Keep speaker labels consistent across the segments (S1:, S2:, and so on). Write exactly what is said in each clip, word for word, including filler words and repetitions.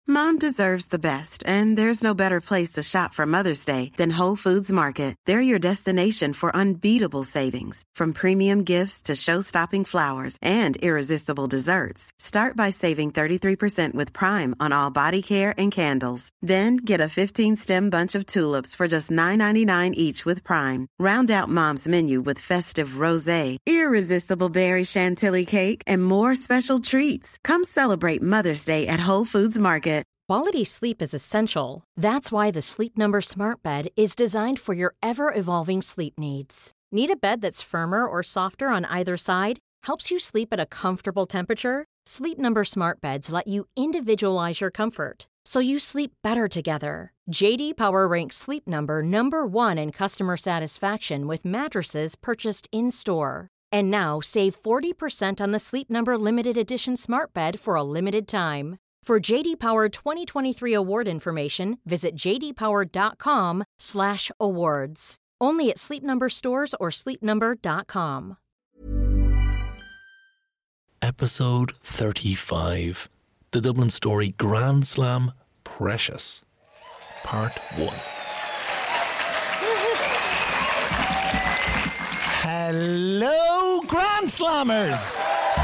S1: Mom deserves the best, and there's no better place to shop for Mother's Day than Whole Foods Market. They're your destination for unbeatable savings, from premium gifts to show-stopping flowers and irresistible desserts. Start by saving thirty-three percent with Prime on all body care and candles. Then get a fifteen-stem bunch of tulips for just nine ninety-nine each with Prime. Round out Mom's menu with festive rosé, irresistible berry chantilly cake, and more special treats. Come celebrate Mother's Day at Whole Foods Market.
S2: Quality sleep is essential. That's why the Sleep Number Smart Bed is designed for your ever-evolving sleep needs. Need a bed that's firmer or softer on either side? Helps you sleep at a comfortable temperature? Sleep Number Smart Beds let you individualize your comfort, so you sleep better together. J D Power ranks Sleep Number number one in customer satisfaction with mattresses purchased in-store. And now save forty percent on the Sleep Number Limited Edition Smart Bed for a limited time. For J D Power twenty twenty-three award information, visit jdpower.com slash awards. Only at Sleep Number stores or sleep number dot com.
S3: Episode thirty-five. The Dublin Story Grand Slam Precious. Part one.
S4: Hello, Grand Slammers!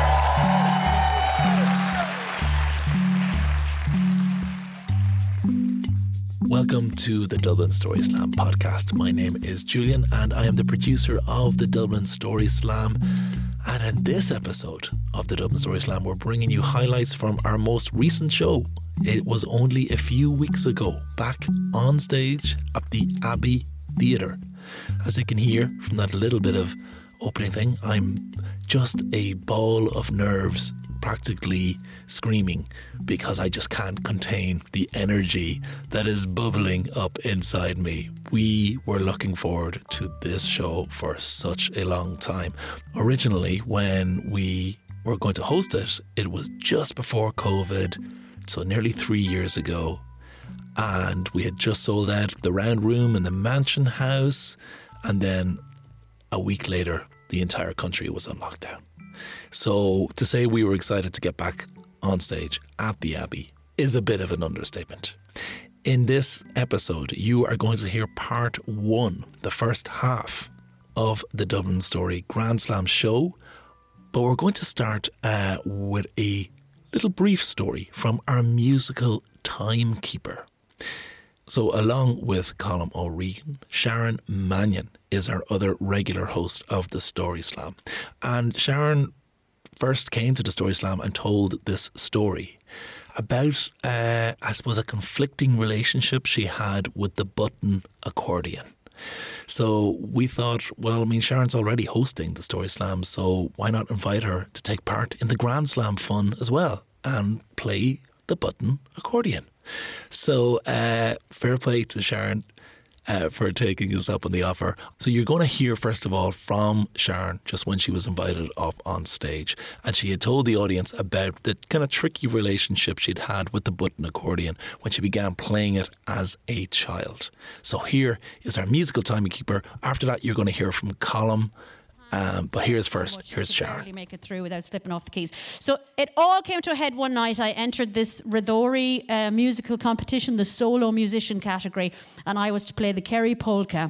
S3: Welcome to the Dublin Story Slam podcast. My name is Julian and I am the producer of the Dublin Story Slam. And in this episode of the Dublin Story Slam, we're bringing you highlights from our most recent show. It was only a few weeks ago, back on stage at the Abbey Theatre. As you can hear from that little bit of opening thing, I'm just a ball of nerves, practically screaming because I just can't contain the energy that is bubbling up inside me. We were looking forward to this show for such a long time. Originally, when we were going to host it, it was just before COVID, so nearly three years ago. And we had just sold out the Round Room in the Mansion House. And then a week later, the entire country was on lockdown. So to say we were excited to get back on stage at the Abbey is a bit of an understatement. In this episode, you are going to hear part one, the first half of the Dublin Story Grand Slam show. But we're going to start uh, with a little brief story from our musical timekeeper. So along with Colm O'Regan, Sharon Mannion is our other regular host of the Story Slam. And Sharon first came to the Story Slam and told this story about, uh, I suppose, a conflicting relationship she had with the button accordion. So we thought, well, I mean, Sharon's already hosting the Story Slam, so why not invite her to take part in the Grand Slam fun as well and play the button accordion. So uh, fair play to Sharon uh, for taking us up on the offer. So you're going to hear first of all from Sharon just when she was invited up on stage, and she had told the audience about the kind of tricky relationship she'd had with the button accordion when she began playing it as a child. So here is our musical timekeeper. After that you're going to hear from Colm. Um, but here's first, here's Sharon.
S5: Barely make it through without slipping off the keys. So it all came to a head one night. I entered this Rathore uh, musical competition, the solo musician category, and I was to play the Kerry polka.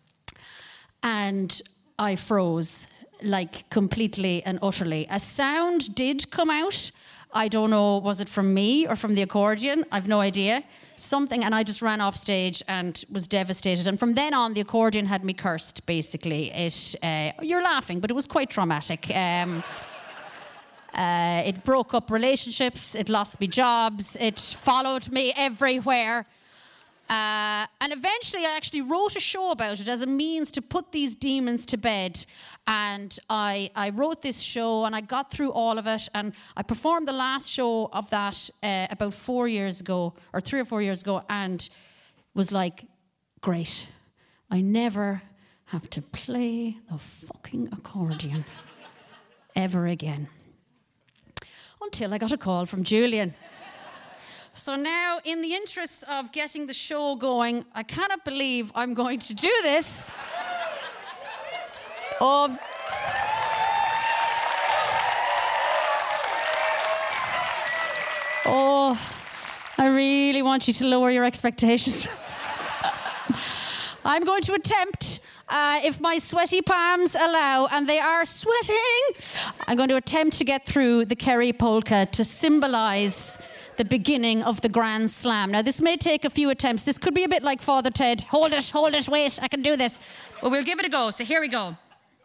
S5: And I froze, like completely and utterly. A sound did come out. I don't know, was it from me or from the accordion? I've no idea. Something, and I just ran off stage and was devastated. And from then on, the accordion had me cursed, basically. It, uh, you're laughing, but it was quite traumatic. Um, uh, it broke up relationships. It lost me jobs. It followed me everywhere. Uh, and eventually I actually wrote a show about it as a means to put these demons to bed. And I, I wrote this show and I got through all of it. And I performed the last show of that uh, about four years ago, or three or four years ago, and was like, great. I never have to play the fucking accordion ever again. Until I got a call from Julian. So now, in the interest of getting the show going, I cannot believe I'm going to do this. Um, oh, I really want you to lower your expectations. I'm going to attempt, uh, if my sweaty palms allow, and they are sweating, I'm going to attempt to get through the Kerry polka to symbolise the beginning of the Grand Slam. Now, this may take a few attempts. This could be a bit like Father Ted. Hold it, hold it, wait, I can do this. But we'll give it a go. So here we go.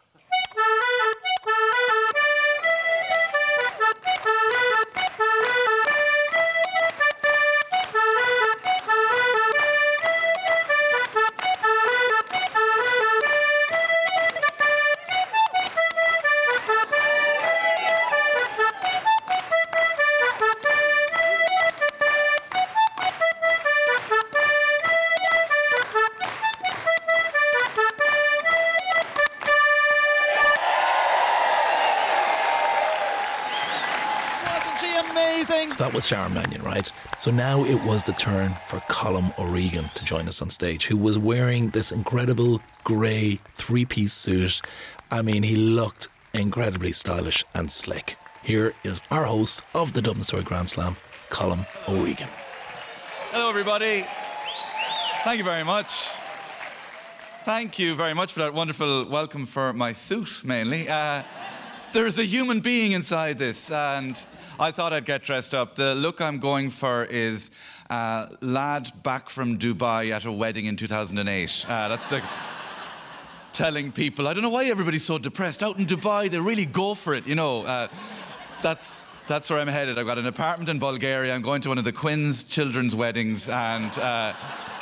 S3: So that was Sharon Mannion, right? So now it was the turn for Colm O'Regan to join us on stage, who was wearing this incredible grey three-piece suit. I mean, he looked incredibly stylish and slick. Here is our host of the Dublin Story Grand Slam, Colm O'Regan.
S6: Hello, everybody. Thank you very much. Thank you very much for that wonderful welcome for my suit, mainly. Uh, there's a human being inside this, and I thought I'd get dressed up. The look I'm going for is uh, lad back from Dubai at a wedding in two thousand eight. Uh, that's the telling people, I don't know why everybody's so depressed. Out in Dubai, they really go for it, you know. Uh, that's that's where I'm headed. I've got an apartment in Bulgaria. I'm going to one of the Quinn's children's weddings and uh,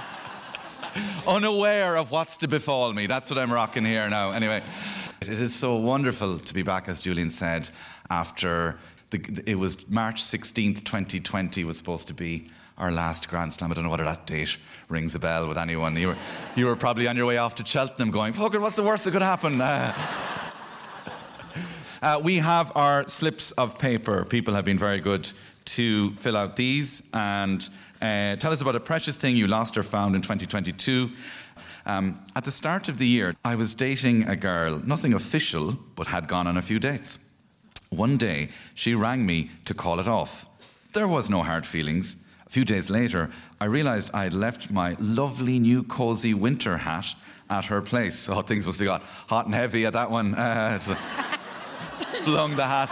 S6: unaware of what's to befall me. That's what I'm rocking here now. Anyway, it is so wonderful to be back, as Julian said, after... The, it was March sixteenth, twenty twenty was supposed to be our last Grand Slam. I don't know whether that date rings a bell with anyone. You were, you were probably on your way off to Cheltenham going, fucker, what's the worst that could happen? Uh, uh, we have our slips of paper. People have been very good to fill out these and uh, tell us about a precious thing you lost or found in twenty twenty-two. Um, at the start of the year, I was dating a girl, nothing official, but had gone on a few dates. One day, she rang me to call it off. There was no hard feelings. A few days later, I realised I had left my lovely new cosy winter hat at her place. So things must have got hot and heavy at that one. Uh, so flung the hat.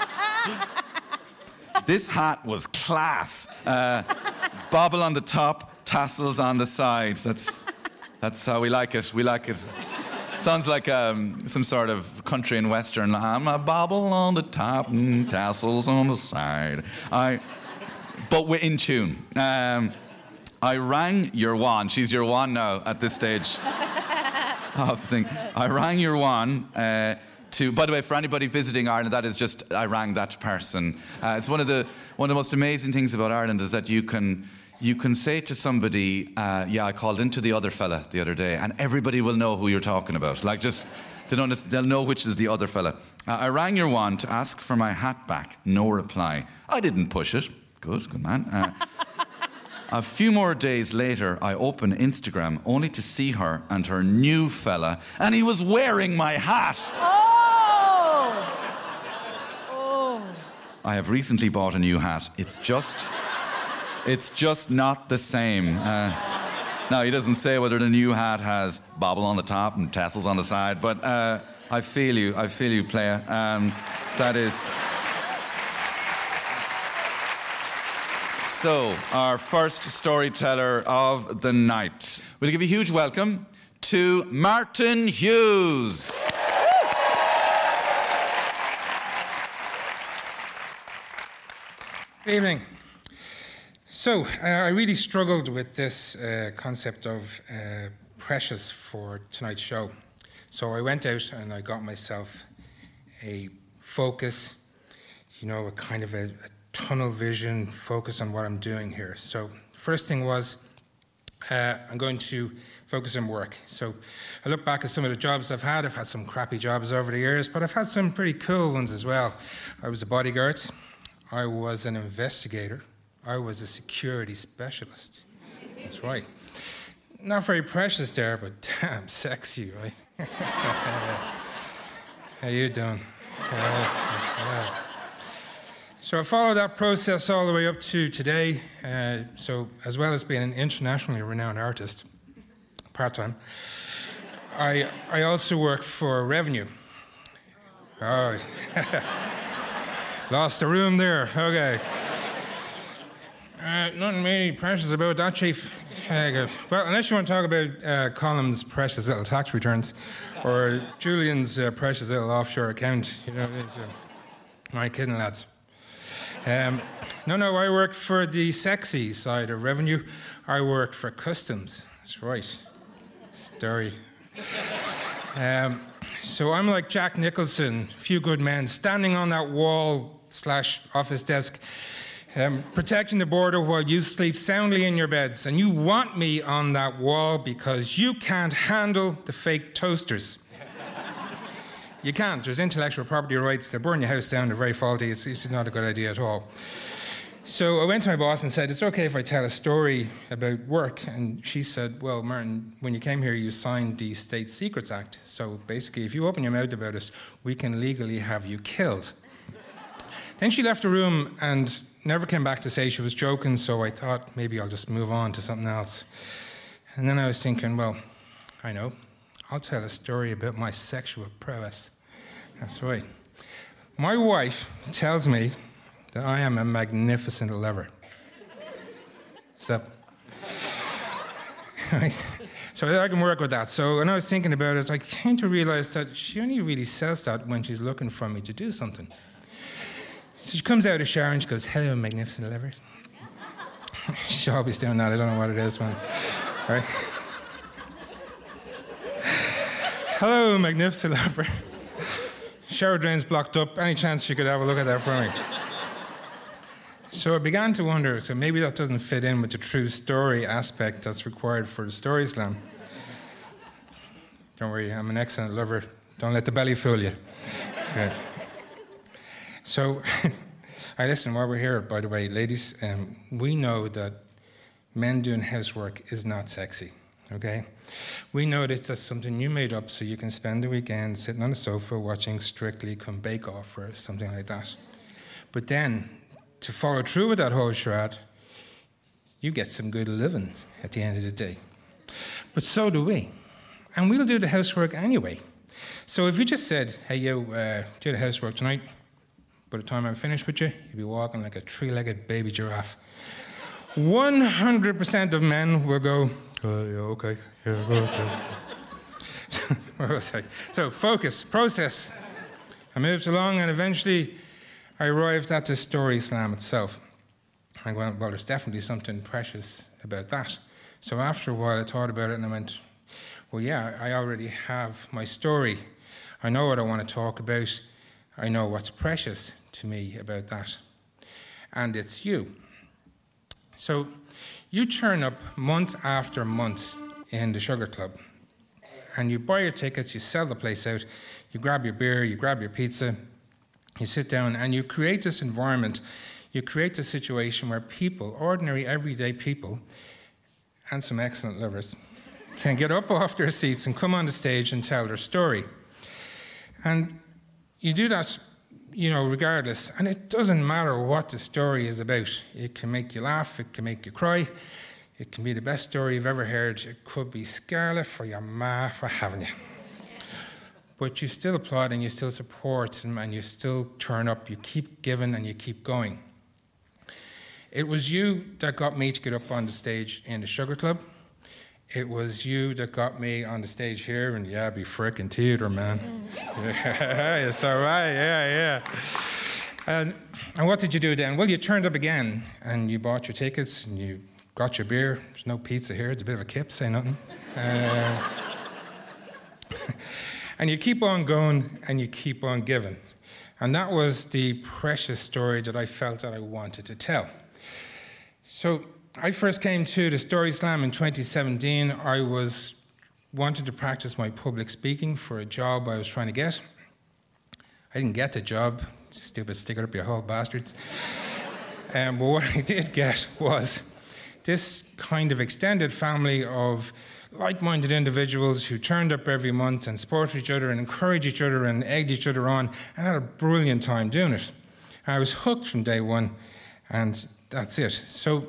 S6: This hat was class. Uh, bobble on the top, tassels on the side. That's, that's how we like it. We like it. Sounds like um, some sort of country and western. I'm a bobble on the top and tassels on the side. I, but we're in tune. Um, I rang your one. She's your one now at this stage of the thing. I rang your one uh, to. By the way, for anybody visiting Ireland, that is just I rang that person. Uh, it's one of the one of the most amazing things about Ireland is that you can. You can say to somebody, uh, yeah, I called into the other fella the other day, and everybody will know who you're talking about. Like, just, they don't, they'll know which is the other fella. Uh, I rang your one to ask for my hat back. No reply. I didn't push it. Good, good man. Uh, a few more days later, I open Instagram only to see her and her new fella, and he was wearing my hat.
S5: Oh! Oh.
S6: I have recently bought a new hat. It's just... It's just not the same. Uh, now, he doesn't say whether the new hat has bobble on the top and tassels on the side, but uh, I feel you. I feel you, player. Um, that is... So, our first storyteller of the night. We'll give a huge welcome to Martin Hughes.
S7: Good evening. So, uh, I really struggled with this uh, concept of uh, precious for tonight's show. So I went out and I got myself a focus, you know, a kind of a, a tunnel vision, focus on what I'm doing here. So first thing was, uh, I'm going to focus on work. So I look back at some of the jobs I've had. I've had some crappy jobs over the years, but I've had some pretty cool ones as well. I was a bodyguard. I was an investigator. I was a security specialist. That's right. Not very precious there, but damn sexy, right? How you doing? Uh, yeah. So I followed that process all the way up to today. Uh, so as well as being an internationally renowned artist, part-time, I, I also work for Revenue. Oh, lost a room there, okay. Uh, nothing really precious about that, Chief. Uh, well, unless you want to talk about uh, Colum's precious little tax returns or Julian's uh, precious little offshore account, you know, it's, uh, my kidding, lads. Um, no, no, I work for the sexy side of Revenue. I work for Customs. That's right. Story. Um, so I'm like Jack Nicholson, Few Good Men, standing on that wall slash office desk, um, protecting the border while you sleep soundly in your beds. And you want me on that wall because you can't handle the fake toasters. You can't. There's intellectual property rights. They burn your house down. They're very faulty. It's, it's not a good idea at all. So I went to my boss and said, it's okay if I tell a story about work. And she said, well, Martin, when you came here, you signed the State Secrets Act. So basically, if you open your mouth about it, we can legally have you killed. Then she left the room and never came back to say she was joking. So I thought, maybe I'll just move on to something else. And then I was thinking, well, I know. I'll tell a story about my sexual prowess. That's right. My wife tells me that I am a magnificent lover. So, so I can work with that. So when I was thinking about it, I came to realize that she only really says that when she's looking for me to do something. So she comes out of the shower and she goes, hello, magnificent lover. She's always doing that. I don't know what it is, man. Right? Hello, magnificent lover. Shower drain's blocked up. Any chance you could have a look at that for me? So I began to wonder, so maybe that doesn't fit in with the true story aspect that's required for the Story Slam. Don't worry, I'm an excellent lover. Don't let the belly fool you. Okay. So, I listen, while we're here, by the way, ladies, um, we know that men doing housework is not sexy, okay? We know that that's something you made up so you can spend the weekend sitting on the sofa watching Strictly Come Bake Off or something like that. But then, to follow through with that whole charade, you get some good living at the end of the day. But so do we. And we'll do the housework anyway. So if you just said, hey, you, uh, do the housework tonight, by the time I'm finished with you, you'll be walking like a three-legged baby giraffe. one hundred percent of men will go, oh, yeah, okay. Yeah, where was I? So, focus, process. I moved along and eventually I arrived at the Story Slam itself. I went, well, there's definitely something precious about that. So after a while I thought about it and I went, well, yeah, I already have my story. I know what I want to talk about. I know what's precious to me about that. And it's you. So you turn up month after month in the Sugar Club, and you buy your tickets, you sell the place out, you grab your beer, you grab your pizza, you sit down, and you create this environment, you create a situation where people, ordinary, everyday people, and some excellent lovers, can get up off their seats and come on the stage and tell their story. And you do that, you know, regardless, and it doesn't matter what the story is about. It can make you laugh, it can make you cry, it can be the best story you've ever heard. It could be scarlet for your ma for having you. But you still applaud and you still support and, and you still turn up. You keep giving and you keep going. It was you that got me to get up on the stage in the Sugar Club. It was you that got me on the stage here in the Abbey frickin' Theatre, man. Yeah, it's all right, yeah, yeah. And, and what did you do then? Well, you turned up again and you bought your tickets and you got your beer. There's no pizza here. It's a bit of a kip, say nothing. Uh, and you keep on going and you keep on giving. And that was the precious story that I felt that I wanted to tell. So I first came to the Story Slam in twenty seventeen. I was wanting to practice my public speaking for a job I was trying to get. I didn't get the job. Stupid stick it up your hole, bastards. um, but what I did get was this kind of extended family of like-minded individuals who turned up every month and supported each other and encouraged each other and egged each other on and had a brilliant time doing it. I was hooked from day one, and that's it. So,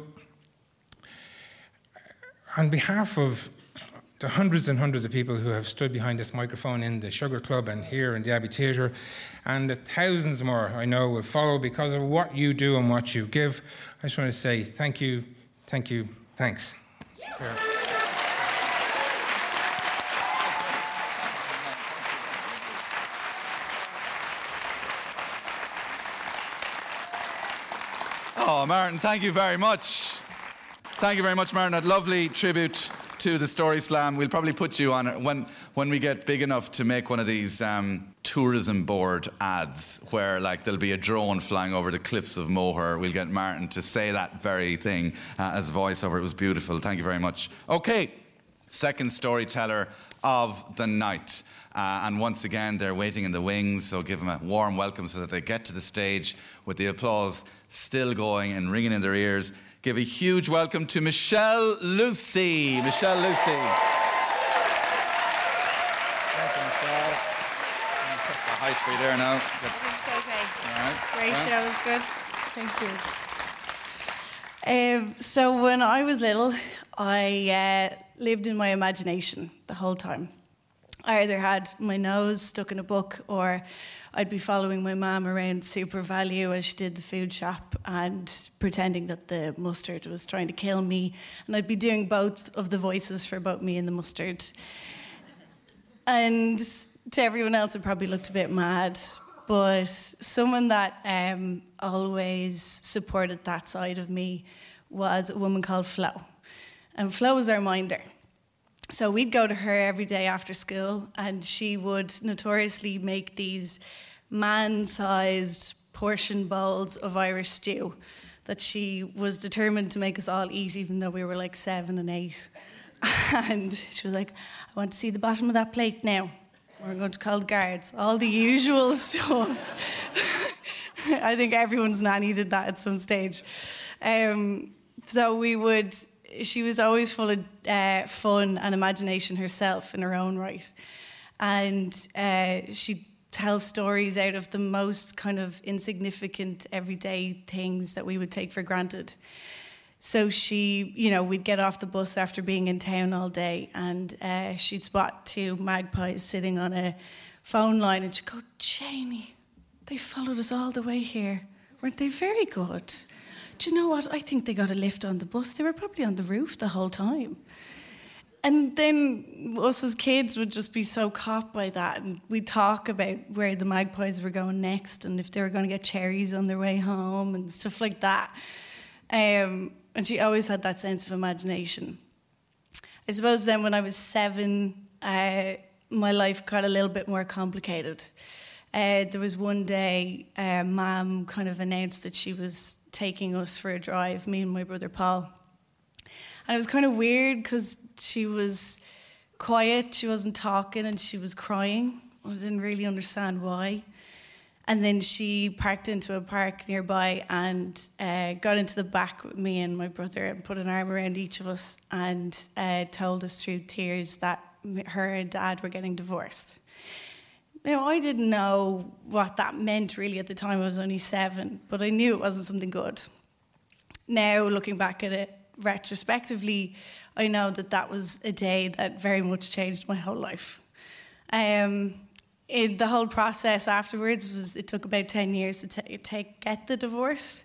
S7: on behalf of the hundreds and hundreds of people who have stood behind this microphone in the Sugar Club and here in the Abbey Theatre, and the thousands more I know will follow because of what you do and what you give, I just want to say thank you, thank you, thanks. Yeah.
S6: Oh, Martin, thank you very much. Thank you very much, Martin. A lovely tribute to the Story Slam. We'll probably put you on it when when we get big enough to make one of these um, tourism board ads where like there'll be a drone flying over the cliffs of Moher. We'll get Martin to say that very thing uh, as voiceover. It was beautiful. Thank you very much. Okay, second storyteller of the night. Uh, and once again, they're waiting in the wings, so give them a warm welcome so that they get to the stage with the applause still going and ringing in their ears. Give a huge welcome to Michelle Lucy. Michelle Lucy. Thank you, Michelle. I'm going to put the height for you there now.
S8: It's okay. All right. Great show, it was good. Thank you. Um, so when I was little, I uh, lived in my imagination the whole time. I either had my nose stuck in a book or I'd be following my mum around Super Value as she did the food shop and pretending that the mustard was trying to kill me. And I'd be doing both of the voices for both me and the mustard. And to everyone else, it probably looked a bit mad. But someone that um, always supported that side of me was a woman called Flo. And Flo was our minder. So we'd go to her every day after school, and she would notoriously make these man-sized portion bowls of Irish stew that she was determined to make us all eat, even though we were like seven and eight. And she was like, I want to see the bottom of that plate now. We're going to call the guards. All the usual stuff. I think everyone's nanny did that at some stage. Um, so we would... She was always full of uh, fun and imagination herself in her own right. And uh, she'd tell stories out of the most kind of insignificant everyday things that we would take for granted. So she, you know, we'd get off the bus after being in town all day and uh, she'd spot two magpies sitting on a phone line and she'd go, Jamie, they followed us all the way here. Weren't they very good? Do you know what? I think they got a lift on the bus. They were probably on the roof the whole time. And then us as kids would just be so caught by that. And we'd talk about where the magpies were going next and if they were going to get cherries on their way home and stuff like that. Um, and she always had that sense of imagination. I suppose then when I was seven, uh, my life got a little bit more complicated. Uh, there was one day, uh, Mum kind of announced that she was taking us for a drive, me and my brother Paul. And it was kind of weird because she was quiet, she wasn't talking, and she was crying. I didn't really understand why. And then she parked into a park nearby and uh, got into the back with me and my brother and put an arm around each of us and uh, told us through tears that her and Dad were getting divorced. Now, I didn't know what that meant really at the time. I was only seven, but I knew it wasn't something good. Now, looking back at it retrospectively, I know that that was a day that very much changed my whole life. Um, it, the whole process afterwards was, it took about ten years to t- take, get the divorce.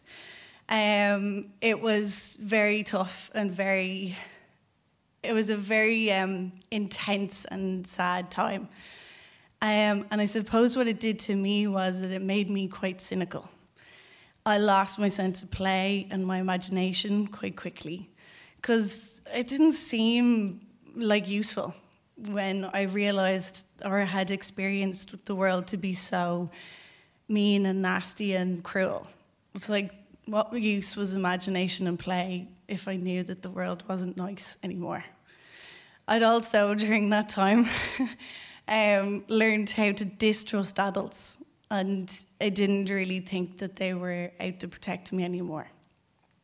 S8: Um, it was very tough and very, it was a very um, intense and sad time. Um, and I suppose what it did to me was that it made me quite cynical. I lost my sense of play and my imagination quite quickly because it didn't seem like useful when I realised or had experienced the world to be so mean and nasty and cruel. It's like, what use was imagination and play if I knew that the world wasn't nice anymore? I'd also, during that time... Um, learned how to distrust adults, and I didn't really think that they were out to protect me anymore.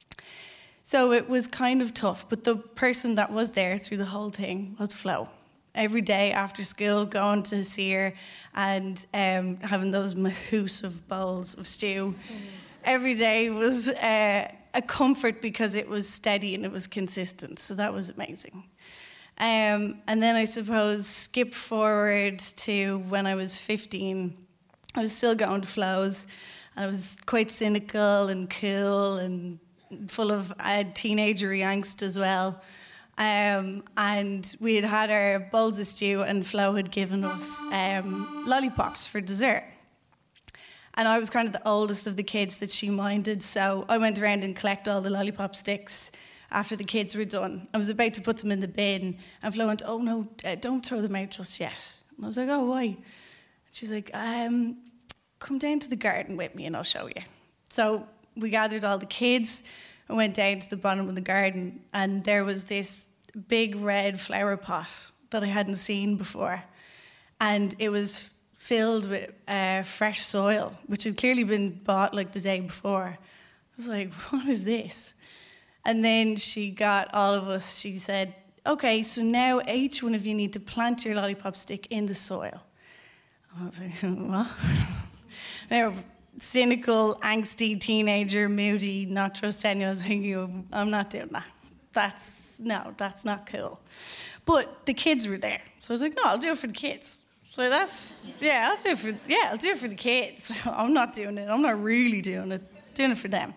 S8: So it was kind of tough, but the person that was there through the whole thing was Flo. every day after school, going to see her and um, having those massive bowls of stew. Mm. Every day was uh, a comfort because it was steady and it was consistent. So that was amazing. Um, and then I suppose skip forward to when I was fifteen. I was still going to flows. I was quite cynical and cool and full of uh, teenagery angst as well. Um, and we had had our bowls of stew and Flo had given us um, lollipops for dessert. And I was kind of the oldest of the kids that she minded, so I went around and collected all the lollipop sticks after the kids were done. I was about to put them in the bin, and Flo went, oh no, uh, don't throw them out just yet. And I was like, oh, why? And she's like, um, come down to the garden with me and I'll show you. So we gathered all the kids and went down to the bottom of the garden, and there was this big red flower pot that I hadn't seen before. And it was filled with uh, fresh soil, which had clearly been bought like the day before. I was like, what is this? And then she got all of us, she said, okay, so now each one of you need to plant your lollipop stick in the soil. And I was like, what? Now, cynical, angsty teenager, moody, not trust anyone. I was thinking, I'm not doing that. That's, no, that's not cool. But the kids were there. So I was like, no, I'll do it for the kids. So that's, yeah, I'll do it for, yeah, I'll do it for the kids. I'm not doing it. I'm not really doing it. Doing it for them.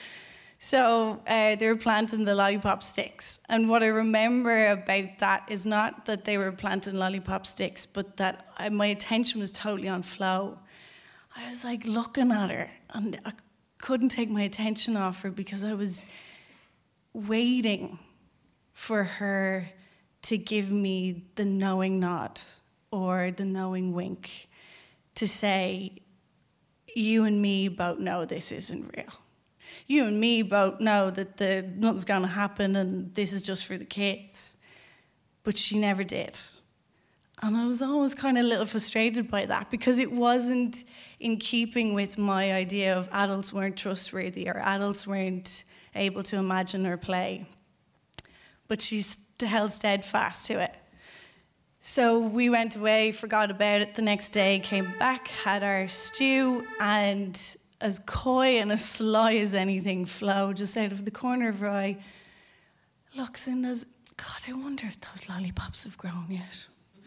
S8: So uh, they were planting the lollipop sticks. And what I remember about that is not that they were planting lollipop sticks, but that I, my attention was totally on Flo. I was like looking at her and I couldn't take my attention off her because I was waiting for her to give me the knowing nod or the knowing wink to say, you and me both know this isn't real. You and me both know that the, nothing's going to happen and this is just for the kids. But she never did. And I was always kind of a little frustrated by that because it wasn't in keeping with my idea of adults weren't trustworthy or adults weren't able to imagine or play. But she held steadfast to it. So we went away, forgot about it the next day, came back, had our stew, and as coy and as sly as anything, Flo, just out of the corner of her eye, looks in as, God, I wonder if those lollipops have grown yet.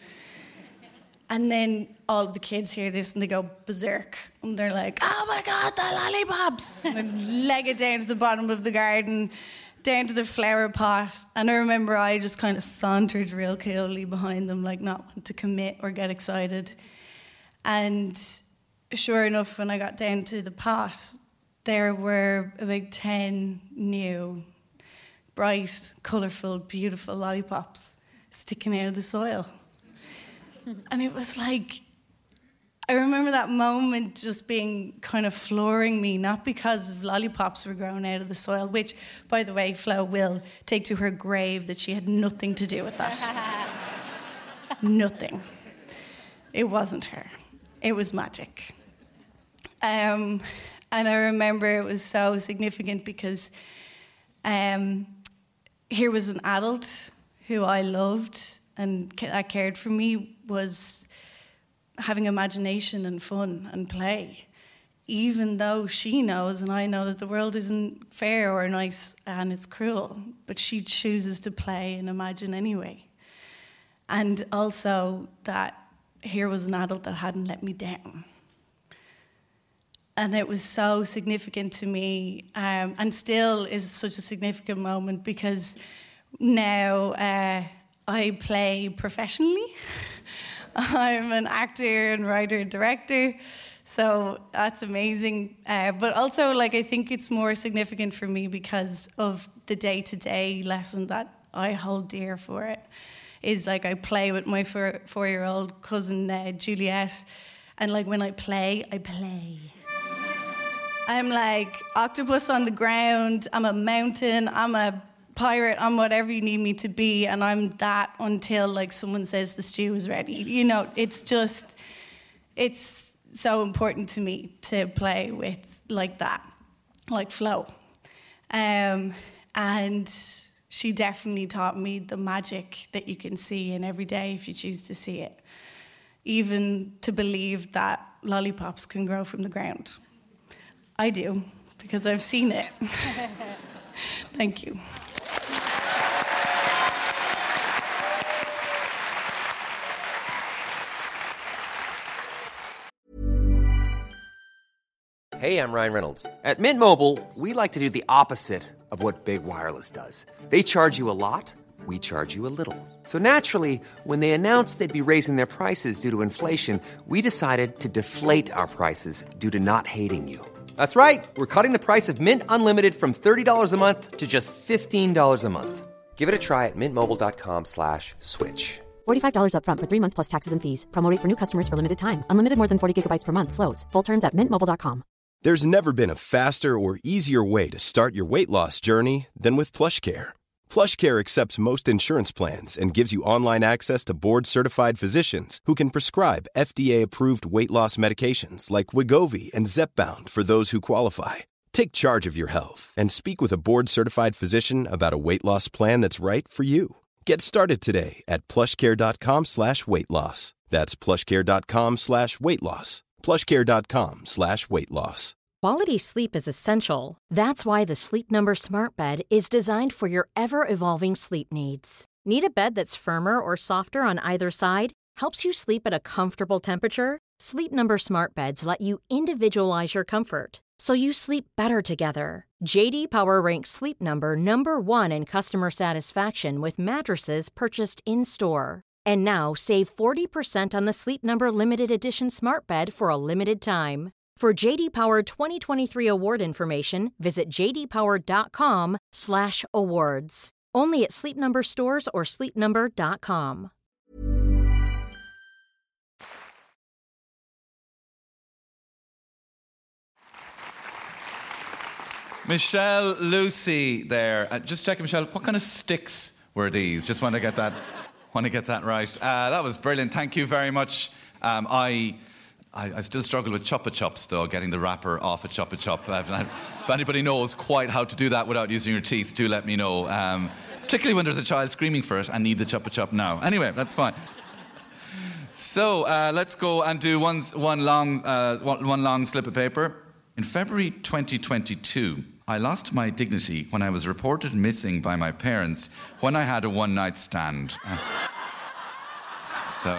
S8: And then all of the kids hear this and they go berserk. And they're like, oh my God, the lollipops! And leg it down to the bottom of the garden, down to the flower pot. And I remember I just kind of sauntered real coolly behind them, like not want to commit or get excited. And sure enough, when I got down to the pot, there were about ten new, bright, colourful, beautiful lollipops sticking out of the soil. And it was like, I remember that moment just being kind of flooring me, not because of lollipops were growing out of the soil, which, by the way, Flo will take to her grave that she had nothing to do with that. Nothing. It wasn't her. It was magic. Um, and I remember it was so significant because um, here was an adult who I loved and that cared for me, was having imagination and fun and play, even though she knows and I know that the world isn't fair or nice and it's cruel, but she chooses to play and imagine anyway. And also that here was an adult that hadn't let me down. And it was so significant to me, um, and still is such a significant moment because now uh, I play professionally. I'm an actor and writer and director, so that's amazing. Uh, but also, like, I think it's more significant for me because of the day-to-day lesson that I hold dear for it. Is like I play with my four, four-year-old cousin uh, Juliet, and like when I play, I play. I'm like octopus on the ground. I'm a mountain. I'm a pirate, I'm whatever you need me to be, and I'm that until like someone says the stew is ready. You know, it's just, it's so important to me to play with like that, like Flo. Um, and she definitely taught me the magic that you can see in every day if you choose to see it. Even to believe that lollipops can grow from the ground. I do, because I've seen it. Thank you.
S9: Hey, I'm Ryan Reynolds. At Mint Mobile, we like to do the opposite of what Big Wireless does. They charge you a lot, we charge you a little. So naturally, when they announced they'd be raising their prices due to inflation, we decided to deflate our prices due to not hating you. That's right. We're cutting the price of Mint Unlimited from thirty dollars a month to just fifteen dollars a month. Give it a try at mintmobile.com slash switch.
S10: forty-five dollars up front for three months plus taxes and fees. Promo rate for new customers for limited time. Unlimited more than forty gigabytes per month. Slows full terms at mint mobile dot com.
S11: There's never been a faster or easier way to start your weight loss journey than with PlushCare. PlushCare accepts most insurance plans and gives you online access to board-certified physicians who can prescribe F D A-approved weight loss medications like Wegovy and Zepbound for those who qualify. Take charge of your health and speak with a board-certified physician about a weight loss plan that's right for you. Get started today at plushcare.com slash weight loss. That's plushcare.com slash weight loss. plushcare.com slash weight loss.
S2: Quality sleep is essential. That's why the Sleep Number Smart Bed is designed for your ever-evolving sleep needs. Need a bed that's firmer or softer on either side? Helps you sleep at a comfortable temperature? Sleep Number Smart Beds let you individualize your comfort, so you sleep better together. J D Power ranks Sleep Number number one in customer satisfaction with mattresses purchased in-store. And now save forty percent on the Sleep Number Limited Edition Smart Bed for a limited time. For J D Power twenty twenty-three award information, visit jdpower.com slash awards. Only at Sleep Number stores or sleep number dot com.
S6: Michelle Lucy there. Uh, just checking, Michelle, what kind of sticks were these? Just want to get that, want to get that right. Uh, that was brilliant. Thank you very much. Um, I... I, I still struggle with Chupa Chups, though, getting the wrapper off a Chupa Chup. If anybody knows quite how to do that without using your teeth, do let me know. Um, particularly when there's a child screaming for it and need the Chupa Chup now. Anyway, that's fine. So uh, let's go and do one, one, long, uh, one, one long slip of paper. In February twenty twenty-two, I lost my dignity when I was reported missing by my parents when I had a one-night stand. Uh, so...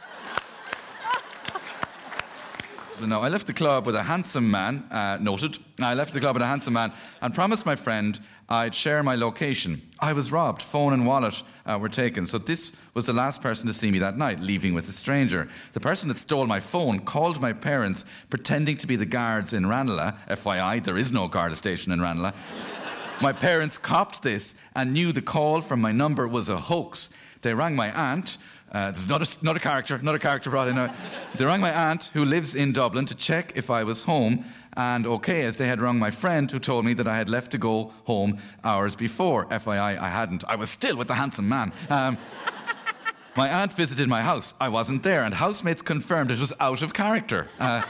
S6: No, I left the club with a handsome man, uh, noted. I left the club with a handsome man and promised my friend I'd share my location. I was robbed. Phone and wallet uh, were taken. So this was the last person to see me that night, leaving with a stranger. The person that stole my phone called my parents, pretending to be the guards in Ranelagh. F Y I, there is no Garda station in Ranelagh. My parents copped this and knew the call from my number was a hoax. They rang my aunt. Uh, there's not a, not a character, not a character brought in. They rang my aunt, who lives in Dublin, to check if I was home, and okay, as they had rung my friend, who told me that I had left to go home hours before. F Y I, I hadn't. I was still with the handsome man. Um, my aunt visited my house. I wasn't there, and housemates confirmed it was out of character. Uh,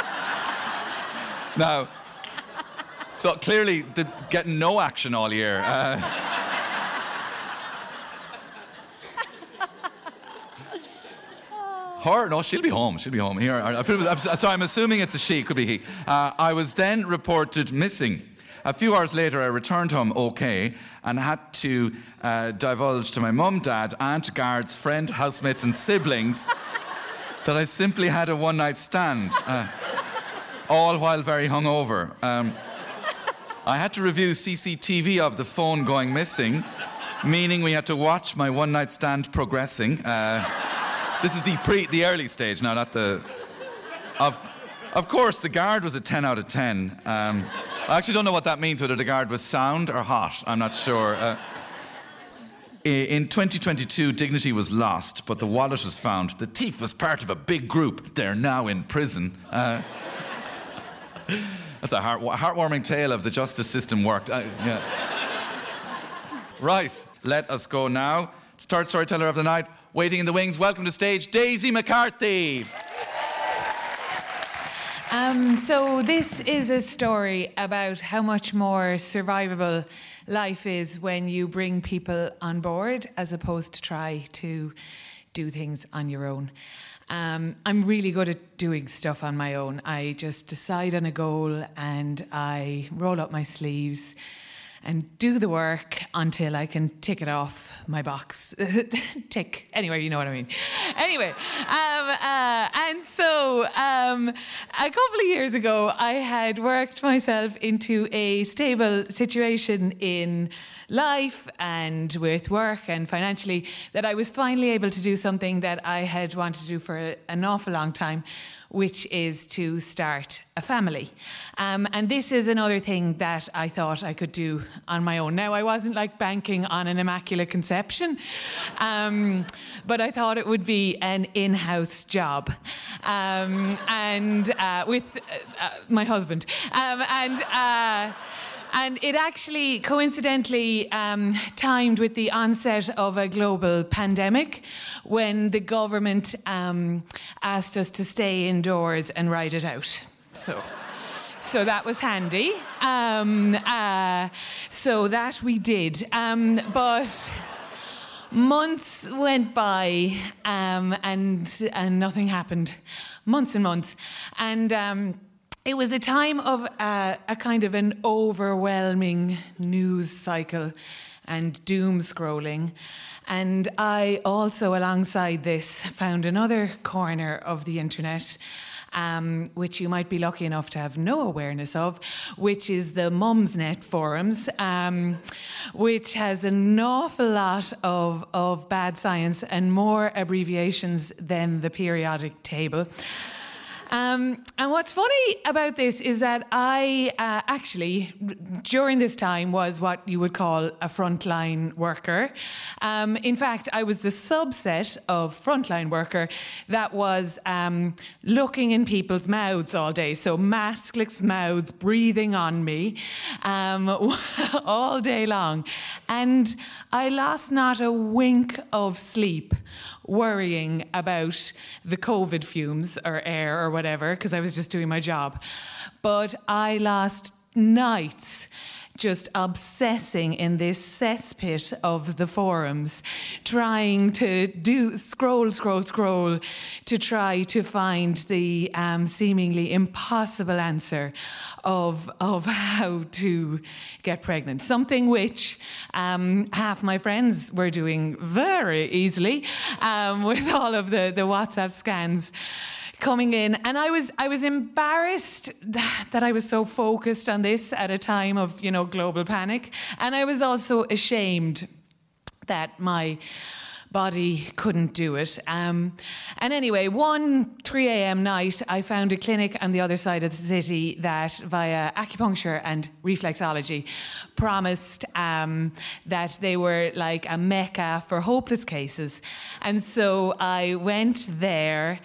S6: now, so clearly, getting no action all year. Uh, Her? No, she'll be home. She'll be home. Here, I put it, I'm sorry, I'm assuming it's a she. Could be he. Uh, I was then reported missing. A few hours later, I returned home okay and had to uh, divulge to my mum, dad, aunt, guards, friend, housemates and siblings that I simply had a one-night stand, uh, all while very hungover. Um, I had to review C C T V of the phone going missing, meaning we had to watch my one-night stand progressing. Uh, This is the pre, the early stage now, not the... Of, of course, the guard was a ten out of ten. Um, I actually don't know what that means, whether the guard was sound or hot. I'm not sure. Uh, in twenty twenty-two, dignity was lost, but the wallet was found. The thief was part of a big group. They're now in prison. Uh, that's a heart, heartwarming tale of the justice system worked. Uh, yeah. Right, let us go now. Third storyteller of the night. Waiting in the wings, welcome to stage, Daisy McCarthy.
S12: Um, so this is a story about how much more survivable life is when you bring people on board as opposed to try to do things on your own. Um, I'm really good at doing stuff on my own. I just decide on a goal and I roll up my sleeves and do the work until I can tick it off my box. Tick. Anyway, you know what I mean. Anyway, um, uh, and so um, a couple of years ago, I had worked myself into a stable situation in life and with work and financially that I was finally able to do something that I had wanted to do for an awful long time, which is to start a family. Um, and this is another thing that I thought I could do on my own. Now, I wasn't like banking on an immaculate conception, um, but I thought it would be an in-house job. Um, and uh, with uh, my husband. Um, and... Uh, And it actually coincidentally um, timed with the onset of a global pandemic when the government um, asked us to stay indoors and ride it out. So, so that was handy. Um, uh, so that we did. Um, but months went by um, and, and nothing happened. Months and months. And... Um, It was a time of uh, a kind of an overwhelming news cycle and doom scrolling. And I also, alongside this, found another corner of the internet, um, which you might be lucky enough to have no awareness of, which is the Mumsnet forums, um, which has an awful lot of, of bad science and more abbreviations than the periodic table. Um, and what's funny about this is that I uh, actually, during this time, was what you would call a frontline worker. Um, in fact, I was the subset of frontline worker that was um, looking in people's mouths all day. So maskless mouths breathing on me um, all day long. And I lost not a wink of sleep worrying about the COVID fumes or air or whatever, because I was just doing my job. But I lost nights just obsessing in this cesspit of the forums, trying to do scroll, scroll, scroll to try to find the um, seemingly impossible answer of of how to get pregnant. Something which um, half my friends were doing very easily um, with all of the, the WhatsApp scans coming in, and I was I was embarrassed that I was so focused on this at a time of, you know, global panic, and I was also ashamed that my body couldn't do it. Um, and anyway, one three a.m. night, I found a clinic on the other side of the city that, via acupuncture and reflexology, promised um, that they were like a mecca for hopeless cases. And so I went there.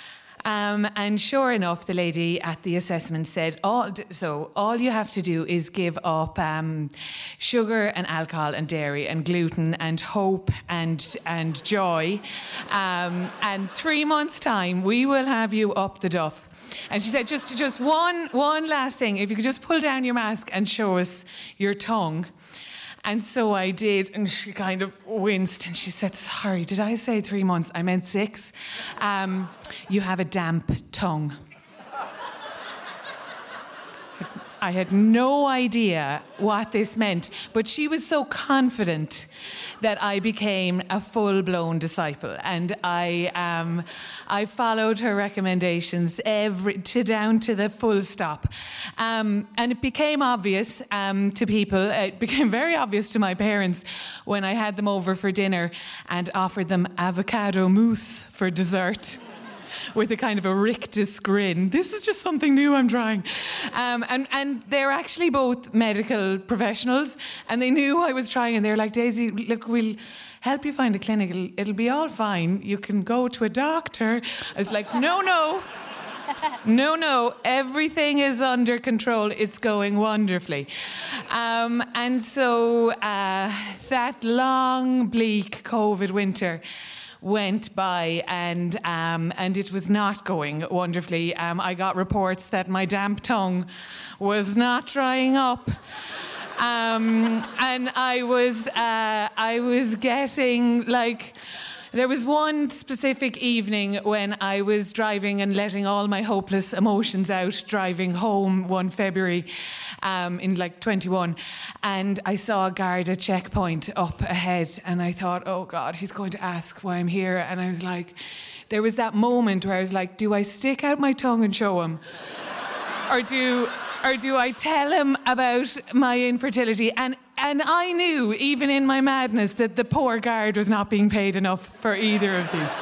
S12: Um, and sure enough, the lady at the assessment said, all, so all you have to do is give up um, sugar and alcohol and dairy and gluten and hope and and joy. Um, and three months' time, we will have you up the duff. And she said, just, just one, one last thing. If you could just pull down your mask and show us your tongue. And so I did, and she kind of winced, and she said, sorry, did I say three months? I meant six. Um, you have a damp tongue. I had no idea what this meant, but she was so confident that I became a full-blown disciple, and I um, I followed her recommendations every to down to the full stop, um, and it became obvious um, to people. It became very obvious to my parents when I had them over for dinner and offered them avocado mousse for dessert. With a kind of a rictus grin. This is just something new I'm trying. Um, and, and they're actually both medical professionals, and they knew I was trying, and they're like, Daisy, look, we'll help you find a clinic. It'll, it'll be all fine. You can go to a doctor. I was like, no, no. No, no, everything is under control. It's going wonderfully. Um, and so uh, that long, bleak COVID winter went by, and um, and it was not going wonderfully. Um, I got reports that my damp tongue was not drying up. Um, and I was, uh, I was getting like, there was one specific evening when I was driving and letting all my hopeless emotions out, driving home one February um, in like twenty-one, and I saw a Garda checkpoint up ahead, and I thought, oh God, he's going to ask why I'm here. And I was like, there was that moment where I was like, do I stick out my tongue and show him? Or do... Or do I tell him about my infertility? And and I knew, even in my madness, that the poor guard was not being paid enough for either of these.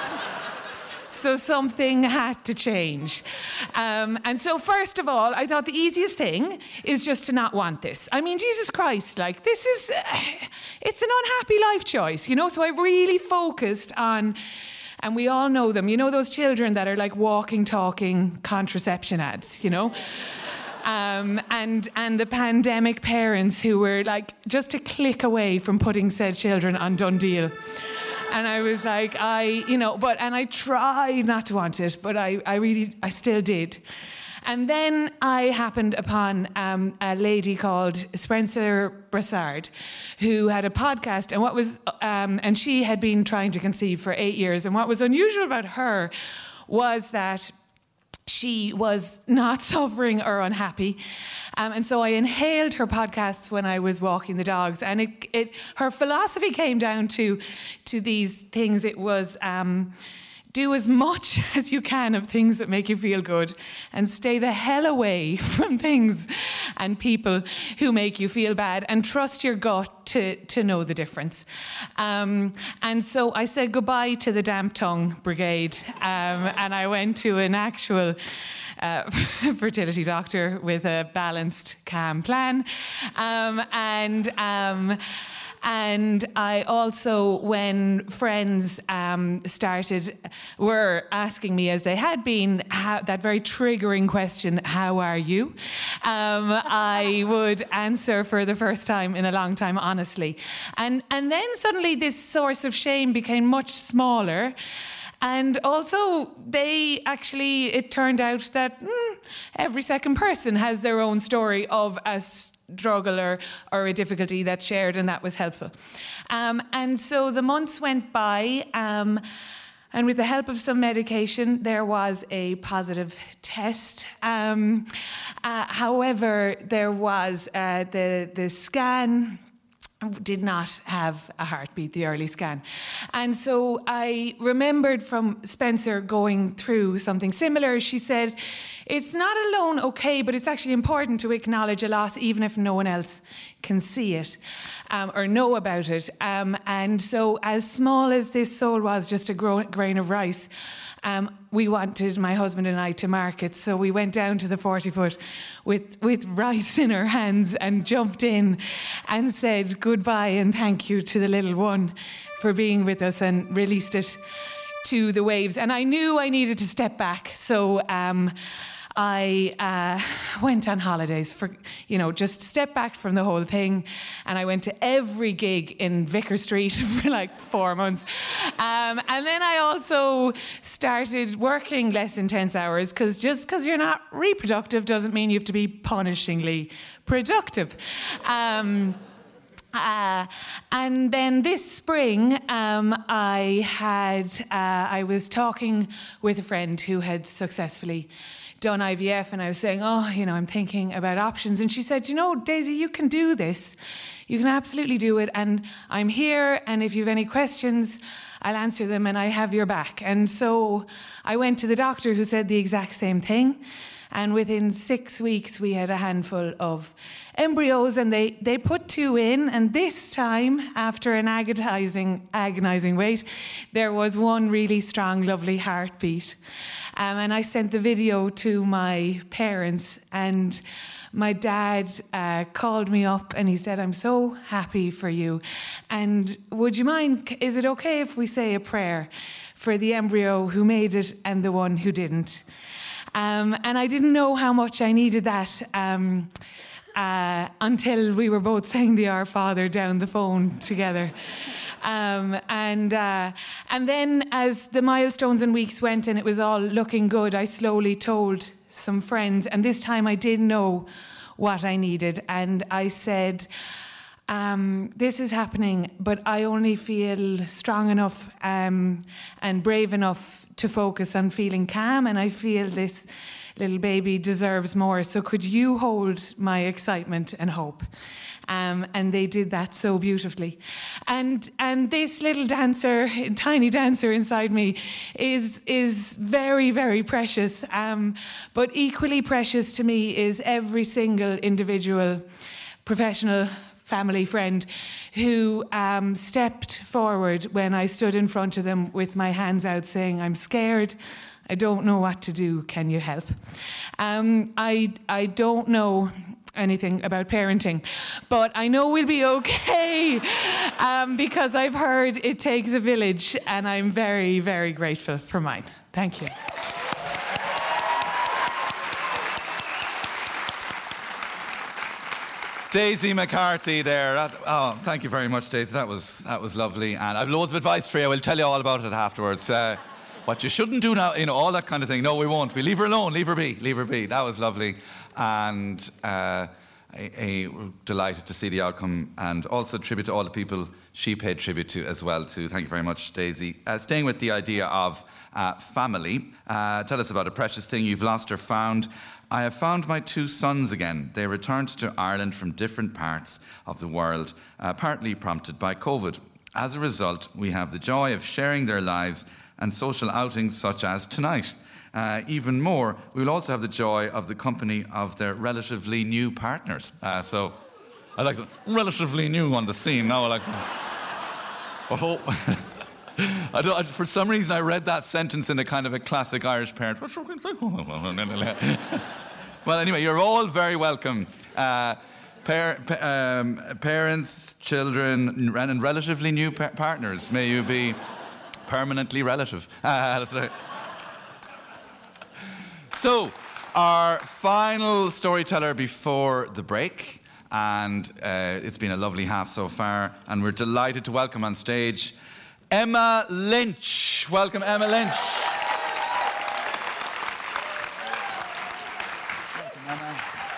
S12: So something had to change. Um, and so first of all, I thought the easiest thing is just to not want this. I mean, Jesus Christ, like, this is, uh, it's an unhappy life choice, you know? So I really focused on... And we all know them. You know those children that are like walking, talking contraception ads, you know? Um, and and the pandemic parents who were like just a click away from putting said children on Done Deal. And I was like, I, you know, but, and I tried not to want it, but I, I really, I still did. And then I happened upon um, a lady called Spencer Brassard, who had a podcast, and what was, um, and she had been trying to conceive for eight years. And what was unusual about her was that she was not suffering or unhappy. Um, and so I inhaled her podcasts when I was walking the dogs. And it, it her philosophy came down to, to these things. It was... Um, do as much as you can of things that make you feel good, and stay the hell away from things and people who make you feel bad, and trust your gut to, to know the difference. Um, and so I said goodbye to the damp tongue brigade, um, and I went to an actual uh, fertility doctor with a balanced, calm plan. Um, and... Um, And I also, when friends um, started, were asking me, as they had been, how, that very triggering question, how are you? Um, I would answer for the first time in a long time, honestly. And, and then suddenly this source of shame became much smaller. And also, they actually, it turned out that mm, every second person has their own story of a struggle or, or a difficulty that's shared, and that was helpful. Um, and so the months went by, um, and with the help of some medication, there was a positive test. Um, uh, however, there was uh, the, the scan... did not have a heartbeat, the early scan. And so I remembered from Spencer going through something similar. She said, it's not alone okay, but it's actually important to acknowledge a loss even if no one else can see it um, or know about it. Um, and so as small as this soul was, just a gro- grain of rice, Um, we wanted, my husband and I, to mark it. So we went down to the forty foot with, with rice in our hands and jumped in and said goodbye and thank you to the little one for being with us, and released it to the waves. And I knew I needed to step back. So um, I uh, went on holidays for, you know, just step back from the whole thing. And I went to every gig in Vicar Street for like four months. Um, and then I also started working less intense hours, because just because you're not reproductive doesn't mean you have to be punishingly productive. Um, Uh, and then this spring, um, I had uh, I was talking with a friend who had successfully done I V F, and I was saying, oh, you know, I'm thinking about options. And she said, you know, Daisy, you can do this. You can absolutely do it. And I'm here, and if you have any questions, I'll answer them, and I have your back. And so I went to the doctor, who said the exact same thing. And within six weeks, we had a handful of embryos, and they, they put two in. And this time, after an agonizing, agonizing wait, there was one really strong, lovely heartbeat. Um, and I sent the video to my parents, and my dad uh, called me up, and he said, I'm so happy for you. And would you mind, is it okay if we say a prayer for the embryo who made it and the one who didn't? Um, and I didn't know how much I needed that um, uh, until we were both saying the Our Father down the phone together. Um, and uh, and then as the milestones and weeks went and it was all looking good, I slowly told some friends, and this time I did know what I needed, and I said, um, this is happening, but I only feel strong enough um, and brave enough to focus on feeling calm, and I feel this little baby deserves more, so could you hold my excitement and hope? Um, and they did that so beautifully. And and this little dancer, tiny dancer inside me is is very, very precious. Um, but equally precious to me is every single individual, professional, family friend who um, stepped forward when I stood in front of them with my hands out saying, I'm scared, I don't know what to do, can you help? Um, I I don't know anything about parenting, but I know we'll be okay um, because I've heard it takes a village, and I'm very, very grateful for mine. Thank you.
S6: Daisy McCarthy there. That, oh, thank you very much, Daisy. That was that was lovely, and I've loads of advice for you. We'll tell you all about it afterwards. Uh, what you shouldn't do now, you know, all that kind of thing. No, we won't. We leave her alone. Leave her be. Leave her be. That was lovely, and uh, I, I, delighted to see the outcome, and also tribute to all the people she paid tribute to as well. Too. Thank you very much, Daisy. Uh, staying with the idea of uh, family. Uh, tell us about a precious thing you've lost or found. I have found my two sons again. They returned to Ireland from different parts of the world, uh, partly prompted by COVID. As a result, we have the joy of sharing their lives and social outings such as tonight. Uh, even more, we will also have the joy of the company of their relatively new partners. Uh, so, I like the relatively new on the scene. Now I like oh. I don't, for some reason, I read that sentence in a kind of a classic Irish parent. Well, anyway, you're all very welcome. Uh, par- pa- um, parents, children, and relatively new pa- partners. May you be permanently relative. Uh, that's right. So, our final storyteller before the break, and uh, it's been a lovely half so far, and we're delighted to welcome on stage Emma Lynch. Welcome, Emma Lynch. Welcome, Emma.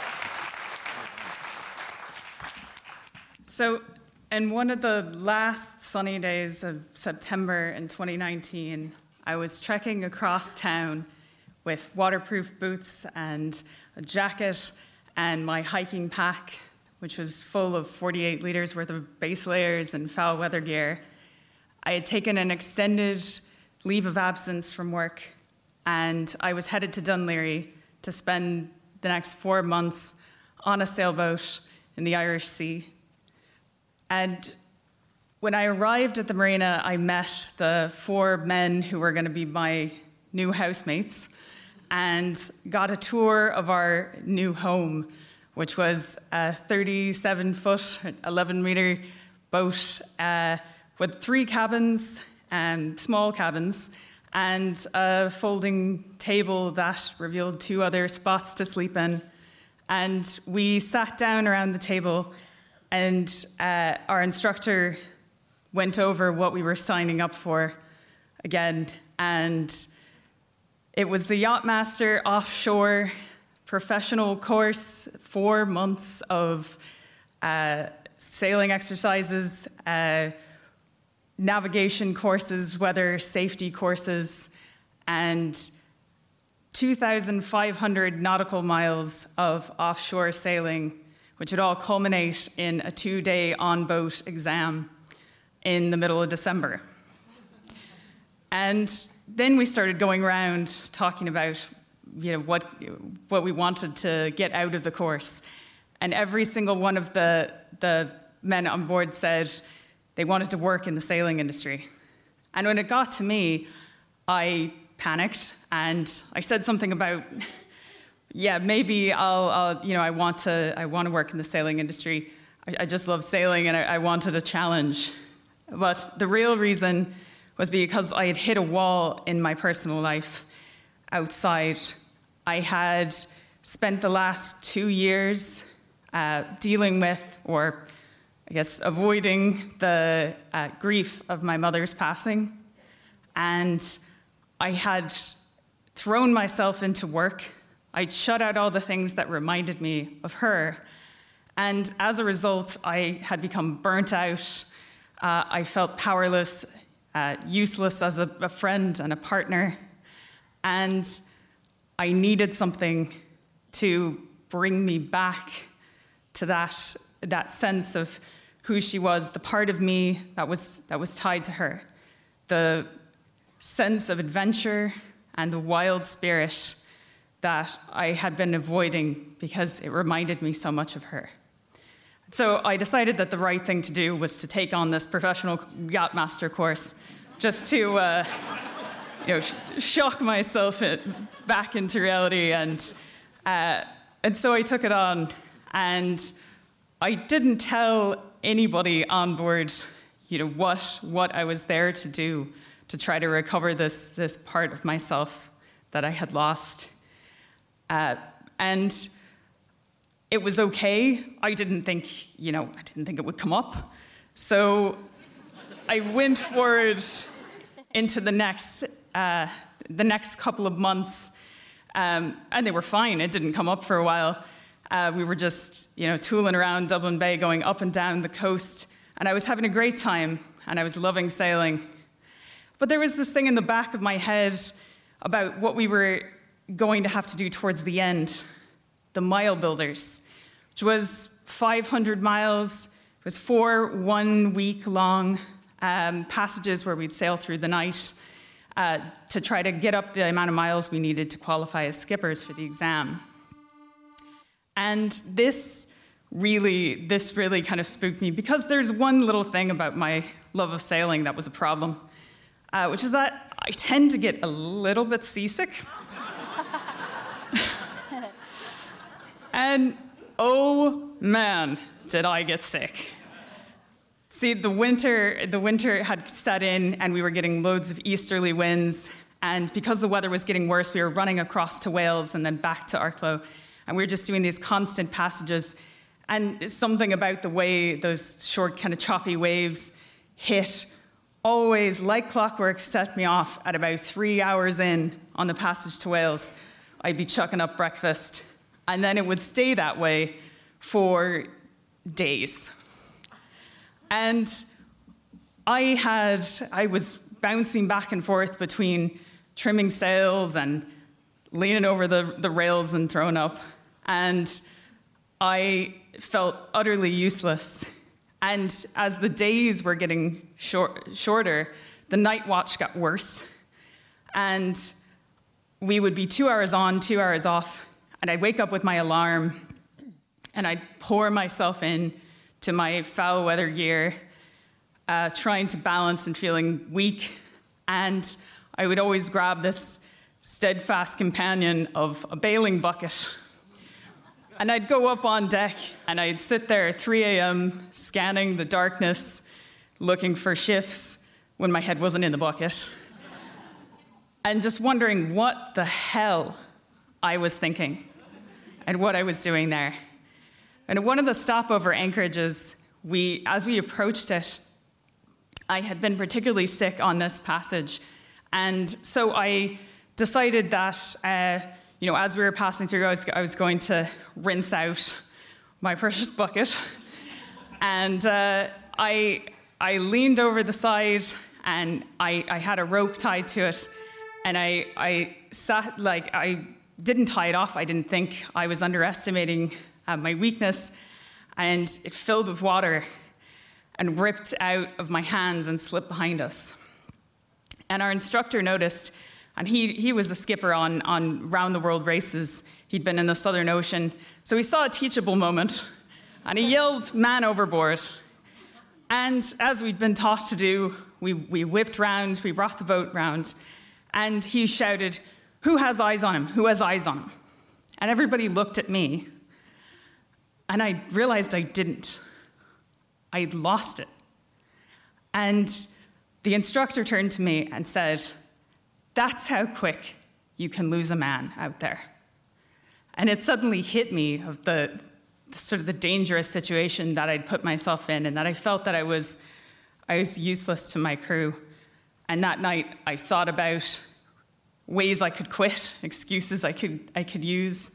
S13: So, in one of the last sunny days of September in twenty nineteen, I was trekking across town with waterproof boots and a jacket and my hiking pack, which was full of forty-eight litres worth of base layers and foul weather gear. I had taken an extended leave of absence from work, and I was headed to Dunleary to spend the next four months on a sailboat in the Irish Sea. And when I arrived at the marina, I met the four men who were going to be my new housemates and got a tour of our new home, which was a thirty-seven foot, eleven metre boat uh, with three cabins, um, small cabins, and a folding table that revealed two other spots to sleep in. And we sat down around the table, and uh, our instructor went over what we were signing up for again. And it was the Yachtmaster Offshore Professional Course, four months of uh, sailing exercises, uh, navigation courses, weather safety courses, and two thousand five hundred nautical miles of offshore sailing, which would all culminate in a two-day on-boat exam in the middle of December. And then we started going around talking about, you know, what what we wanted to get out of the course. And every single one of the the men on board said they wanted to work in the sailing industry. And when it got to me, I panicked and I said something about, yeah, maybe I'll, I'll you know, I want to I want to work in the sailing industry. I, I just love sailing, and I, I wanted a challenge. But the real reason was because I had hit a wall in my personal life outside. I had spent the last two years uh, dealing with or I guess, avoiding the uh, grief of my mother's passing. And I had thrown myself into work. I'd shut out all the things that reminded me of her. And as a result, I had become burnt out. Uh, I felt powerless, uh, useless as a, a friend and a partner. And I needed something to bring me back to that, that sense of who she was, the part of me that was, that was tied to her, the sense of adventure and the wild spirit that I had been avoiding because it reminded me so much of her. So I decided that the right thing to do was to take on this professional yacht master course, just to uh, you know, sh- shock myself back into reality. And uh, and so I took it on, and I didn't tell anybody on board, you know, what what I was there to do to try to recover this this part of myself that I had lost. Uh, and it was okay. I didn't think, you know, I didn't think it would come up. So I went forward into the next, uh, the next couple of months, um, and they were fine. It didn't come up for a while. Uh, we were just, you know, tooling around Dublin Bay, going up and down the coast, and I was having a great time, and I was loving sailing. But there was this thing in the back of my head about what we were going to have to do towards the end, the Mile Builders, which was five hundred miles. It was four one-week-long um, passages where we'd sail through the night uh, to try to get up the amount of miles we needed to qualify as skippers for the exam. And this really, this really kind of spooked me, because there's one little thing about my love of sailing that was a problem, uh, which is that I tend to get a little bit seasick. And oh man, did I get sick. See, the winter, the winter had set in, and we were getting loads of easterly winds, and because the weather was getting worse, we were running across to Wales and then back to Arklow, and we were just doing these constant passages, and something about the way those short, kind of choppy waves hit always, like clockwork, set me off at about three hours in on the passage to Wales. I'd be chucking up breakfast, and then it would stay that way for days. And I had, I was bouncing back and forth between trimming sails and leaning over the, the rails and throwing up. And I felt utterly useless. And as the days were getting short, shorter, the night watch got worse. And we would be two hours on, two hours off, and I'd wake up with my alarm, and I'd pour myself in to my foul weather gear, uh, trying to balance and feeling weak. And I would always grab this steadfast companion of a bailing bucket. And I'd go up on deck, and I'd sit there at three a.m. scanning the darkness, looking for ships when my head wasn't in the bucket, and just wondering what the hell I was thinking and what I was doing there. And at one of the stopover anchorages, we, as we approached it, I had been particularly sick on this passage. And so I decided that, uh, you know, as we were passing through, I was, I was going to rinse out my precious bucket. And uh, I, I leaned over the side, and I, I had a rope tied to it. And I, I sat, like, I didn't tie it off. I didn't think. I was underestimating uh, my weakness. And it filled with water and ripped out of my hands and slipped behind us. And our instructor noticed, and he, he was a skipper on, on round-the-world races. He'd been in the Southern Ocean. So he saw a teachable moment, and he yelled, "Man overboard." And as we'd been taught to do, we, we whipped round, we brought the boat round, and he shouted, "Who has eyes on him? Who has eyes on him?" And everybody looked at me, and I realized I didn't. I'd lost it. And the instructor turned to me and said, "That's how quick you can lose a man out there." And it suddenly hit me of the, sort of the dangerous situation that I'd put myself in, and that I felt that I was, I was useless to my crew. And that night, I thought about ways I could quit, excuses I could I could use.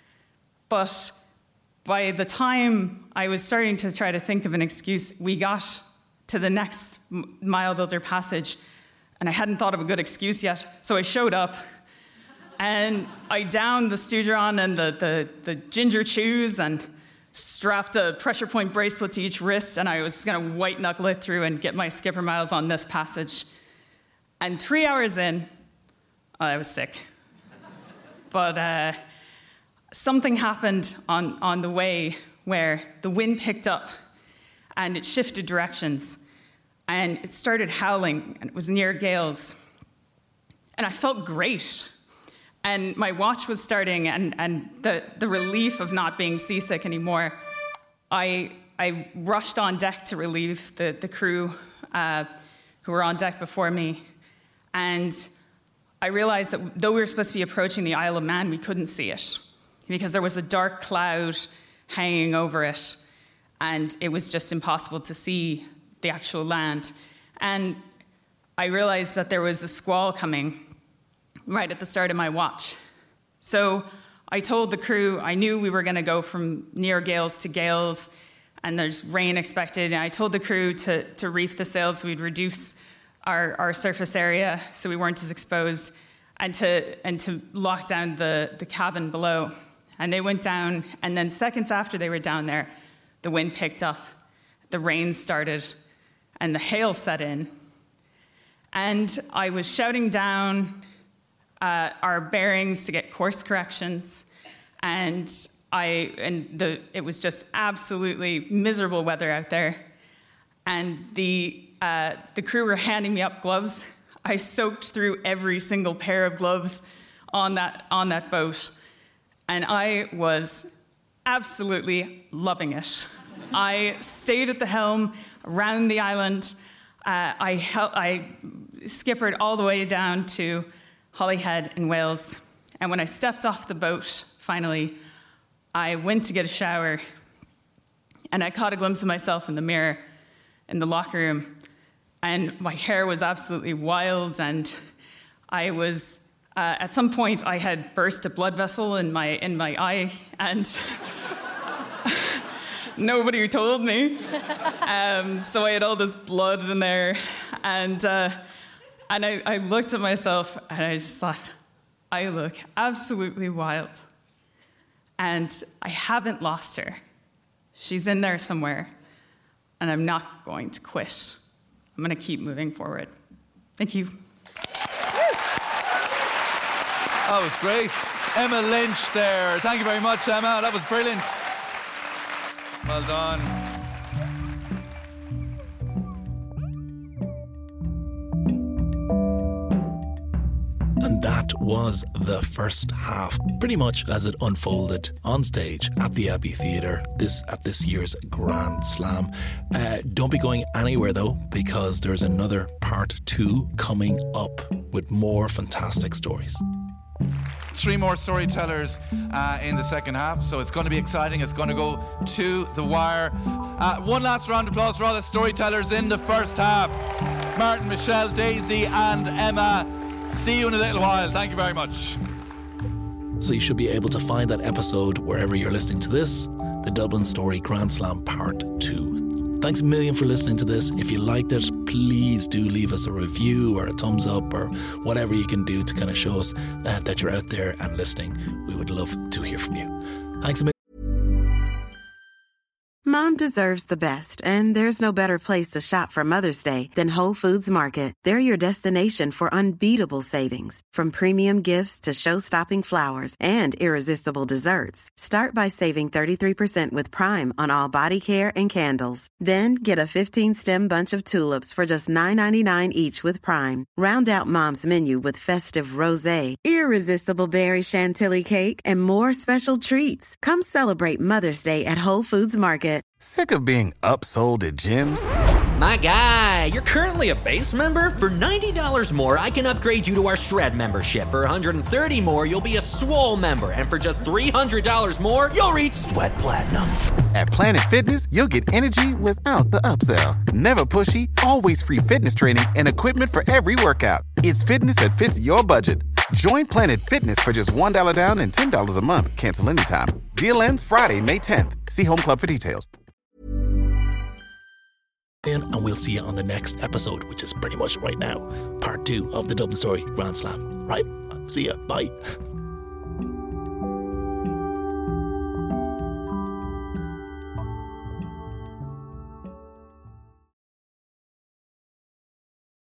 S13: But by the time I was starting to try to think of an excuse, we got to the next Mile Builder passage, and I hadn't thought of a good excuse yet. So I showed up, and I downed the Studron and the, the, the ginger chews and strapped a pressure point bracelet to each wrist, and I was going to white knuckle it through and get my skipper miles on this passage. And three hours in, I was sick. But uh, something happened on, on the way where the wind picked up and it shifted directions and it started howling and it was near gales. And I felt great. And my watch was starting and, and the, the relief of not being seasick anymore, I, I rushed on deck to relieve the, the crew uh, who were on deck before me. And I realized that though we were supposed to be approaching the Isle of Man, we couldn't see it because there was a dark cloud hanging over it, and it was just impossible to see the actual land. And I realized that there was a squall coming right at the start of my watch. So I told the crew, I knew we were going to go from near gales to gales, and there's rain expected, and I told the crew to, to reef the sails so we'd reduce Our, our surface area so we weren't as exposed, and to and to lock down the, the cabin below. And they went down, and then seconds after they were down there, the wind picked up, the rain started, and the hail set in. And I was shouting down uh, our bearings to get course corrections, and I and the it was just absolutely miserable weather out there. And the Uh, the crew were handing me up gloves. I soaked through every single pair of gloves on that on that boat, and I was absolutely loving it. I stayed at the helm around the island. Uh, I, hel- I skippered all the way down to Holyhead in Wales, and when I stepped off the boat, finally, I went to get a shower, and I caught a glimpse of myself in the mirror in the locker room. And my hair was absolutely wild, and I was, uh, at some point, I had burst a blood vessel in my in my eye, and nobody told me. Um, so I had all this blood in there, and uh, and I, I looked at myself, and I just thought, I look absolutely wild, and I haven't lost her. She's in there somewhere, and I'm not going to quit. I'm going to keep moving forward. Thank you.
S6: That was great. Emma Lynch there. Thank you very much, Emma. That was brilliant. Well done.
S3: And that was the first half, pretty much as it unfolded on stage at the Abbey Theatre this at this year's Grand Slam. Uh, don't be going anywhere though, because there's another part two coming up with more fantastic stories.
S6: Three more storytellers uh, in the second half, so it's going to be exciting. It's going to go to the wire. Uh, one last round of applause for all the storytellers in the first half. Martin, Michelle, Daisy and Emma. See you in a little while. Thank you very much.
S3: So you should be able to find that episode wherever you're listening to this, the Dublin Story Grand Slam Part two. Thanks a million for listening to this. If you liked it, please do leave us a review or a thumbs up or whatever you can do to kind of show us uh, that you're out there and listening. We would love to hear from you. Thanks a million.
S1: Mom deserves the best, and there's no better place to shop for Mother's Day than Whole Foods Market. They're your destination for unbeatable savings, from premium gifts to show-stopping flowers and irresistible desserts. Start by saving thirty-three percent with Prime on all body care and candles. Then get a fifteen-stem bunch of tulips for just nine ninety-nine each with Prime. Round out Mom's menu with festive rosé, irresistible berry chantilly cake, and more special treats. Come celebrate Mother's Day at Whole Foods Market.
S4: Sick of being upsold at gyms?
S14: My guy, you're currently a base member? For ninety dollars more, I can upgrade you to our Shred membership. For one hundred thirty dollars more, you'll be a Swole member. And for just three hundred dollars more, you'll reach Sweat Platinum.
S15: At Planet Fitness, you'll get energy without the upsell. Never pushy, always free fitness training and equipment for every workout. It's fitness that fits your budget. Join Planet Fitness for just one dollar down and ten dollars a month. Cancel anytime. Deal ends Friday, May tenth. See Home Club for details.
S3: And we'll see you on the next episode, which is pretty much right now, part two of the Dublin Story Grand Slam. Right, see ya, bye.